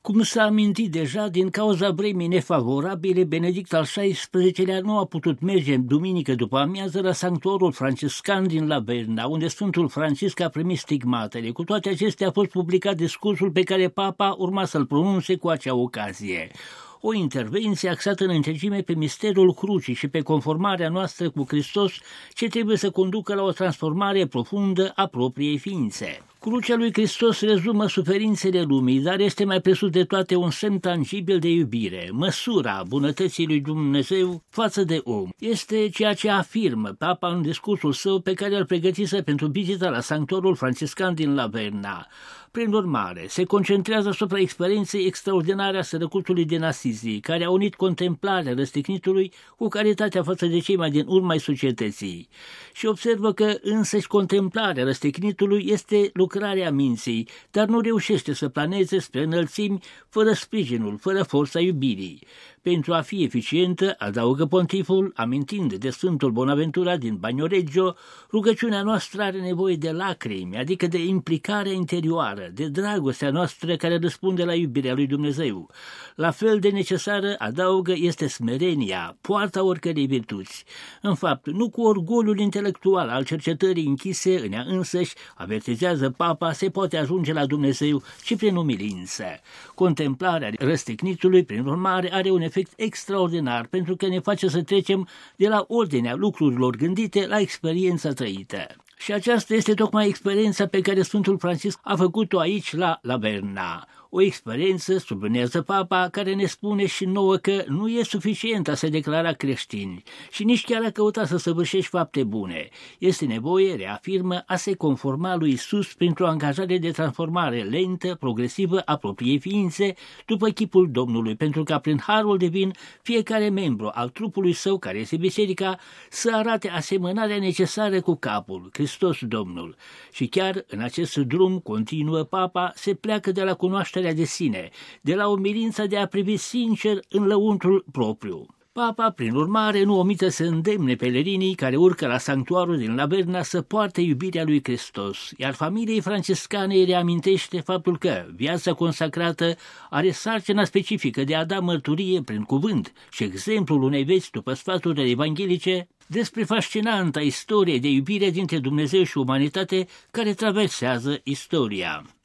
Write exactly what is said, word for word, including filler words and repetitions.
Cum s-a amintit deja, din cauza vremii nefavorabile, Benedict al șaisprezecelea nu a putut merge duminică după amiază la sanctuarul franciscan din Laverna, unde Sfântul Francisc a primit stigmatele. Cu toate acestea a fost publicat discursul pe care Papa urma să-l pronunțe cu acea ocazie. O intervenție axată în întregime pe misterul crucii și pe conformarea noastră cu Hristos, ce trebuie să conducă la o transformare profundă a propriei ființe. Crucea lui Hristos rezumă suferințele lumii, dar este mai presus de toate un semn tangibil de iubire, măsura bunătății lui Dumnezeu față de om. Este ceea ce afirmă Papa în discursul său pe care îl pregătise pentru vizita la sanctuarul franciscan din Laverna. Prin urmare, se concentrează asupra experienței extraordinare a sărăcutului din Asizi, care a unit contemplarea răstignitului cu caritatea față de cei mai din urma ai societății. Și observă că însăși contemplarea răstignitului este lucrarea minții, dar nu reușește să planeze spre înălțimi fără sprijinul, fără forța iubirii. Pentru a fi eficientă, adaugă pontiful, amintind de Sfântul Bonaventura din Bagnoregio, rugăciunea noastră are nevoie de lacrimi, adică de implicarea interioară, de dragostea noastră care răspunde la iubirea lui Dumnezeu. La fel de necesară, adaugă, este smerenia, poarta oricărei virtuți. În fapt, nu cu orgoliul intelectual al cercetării închise în ea însăși, avertizează Papa, se poate ajunge la Dumnezeu, ci prin umilință. Contemplarea răstignitului, prin urmare, are un efect extraordinar pentru că ne face să trecem de la ordinea lucrurilor gândite la experiența trăită. Și aceasta este tocmai experiența pe care Sfântul Francisc a făcut-o aici la Laverna. O experiență, sublinează Papa, care ne spune și nouă că nu e suficient a se declara creștini și nici chiar a căuta să săvârșești fapte bune. Este nevoie, reafirmă, a se conforma lui Isus printr-o angajare de transformare lentă, progresivă a propriei ființe după chipul Domnului, pentru ca prin harul divin fiecare membru al trupului său, care este biserica, să arate asemănarea necesară cu capul, Hristos Domnul. Și chiar în acest drum, continuă Papa, se pleacă de la cunoașterea de sine, de la umilința de a privi sincer în lăuntrul propriu. Papa, prin urmare, nu omită să îndemne pelerinii care urcă la sanctuarul din Laverna să poarte iubirea lui Hristos, iar familiei franciscane îi reamintește faptul că viața consacrată are sarcina specifică de a da mărturie prin cuvânt și exemplul unei vieți după sfaturile evanghelice despre fascinanta istorie de iubire dintre Dumnezeu și umanitate care traversează istoria.